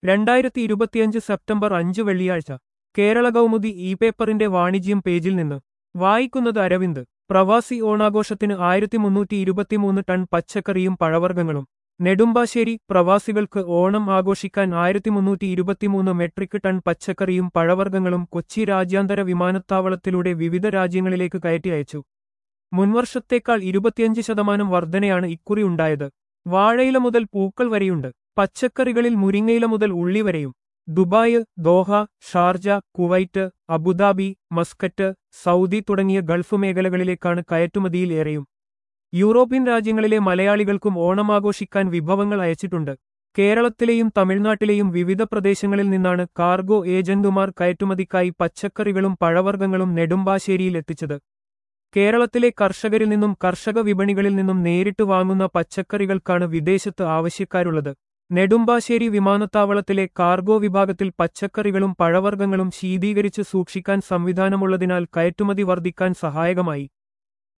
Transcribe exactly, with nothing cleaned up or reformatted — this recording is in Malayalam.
രണ്ടായിരത്തി ഇരുപത്തിയഞ്ച് സെപ്റ്റംബർ അഞ്ച് വെള്ളിയാഴ്ച കേരള കൗമുദി ഇ പേപ്പറിന്റെ വാണിജ്യം പേജിൽ നിന്ന് വായിക്കുന്നത് അരവിന്ദ്. പ്രവാസി ഓണാഘോഷത്തിന് ആയിരത്തി മുന്നൂറ്റി ഇരുപത്തിമൂന്ന് ടൺ പച്ചക്കറിയും പഴവർഗ്ഗങ്ങളും. നെടുമ്പാശ്ശേരി. പ്രവാസികൾക്ക് ഓണം ആഘോഷിക്കാൻ ആയിരത്തി മുന്നൂറ്റി ഇരുപത്തിമൂന്ന് മെട്രിക് ടൺ പച്ചക്കറിയും പഴവർഗ്ഗങ്ങളും കൊച്ചി രാജ്യാന്തര വിമാനത്താവളത്തിലൂടെ വിവിധ രാജ്യങ്ങളിലേക്ക് കയറ്റി അയച്ചു. മുൻവർഷത്തേക്കാൾ ഇരുപത്തിയഞ്ച് ശതമാനം വർധനയാണ് ഇക്കുറി ഉണ്ടായത്. വാഴയില മുതൽ പൂക്കൾ വരെയുണ്ട്. പച്ചക്കറികളിൽ മുരിങ്ങയില മുതൽ ഉള്ളി വരെയും. Dubai, Doha, Sharjah, Kuwait, Abu Dhabi, Muscat, Saudi തുടങ്ങിയ ഗൾഫ് മേഖലകളിലേക്കാണ് കയറ്റുമതിയിൽ ഏറെയും. യൂറോപ്യൻ രാജ്യങ്ങളിലെ മലയാളികൾക്കും ഓണമാഘോഷിക്കാൻ വിഭവങ്ങൾ അയച്ചിട്ടുണ്ട്. കേരളത്തിലെയും തമിഴ്നാട്ടിലെയും വിവിധ പ്രദേശങ്ങളിൽ നിന്നാണ് കാർഗോ ഏജന്റുമാർ കയറ്റുമതിക്കായി പച്ചക്കറികളും പഴവർഗ്ഗങ്ങളും നെടുമ്പാശ്ശേരിയിൽ എത്തിച്ചത്. കേരളത്തിലെ കർഷകരിൽ നിന്നും കർഷക വിപണികളിൽ നിന്നും നേരിട്ട് വാങ്ങുന്ന പച്ചക്കറികൾക്കാണ് വിദേശത്ത് ആവശ്യക്കാരുള്ളത്. നെടുമ്പാശ്ശേരി വിമാനത്താവളത്തിലെ കാർഗോ വിഭാഗത്തിൽ പച്ചക്കറികളും പഴവർഗ്ഗങ്ങളും ശീതീകരിച്ച് സൂക്ഷിക്കാൻ സംവിധാനമുള്ളതിനാൽ കയറ്റുമതി വർദ്ധിക്കാൻ സഹായകമായി.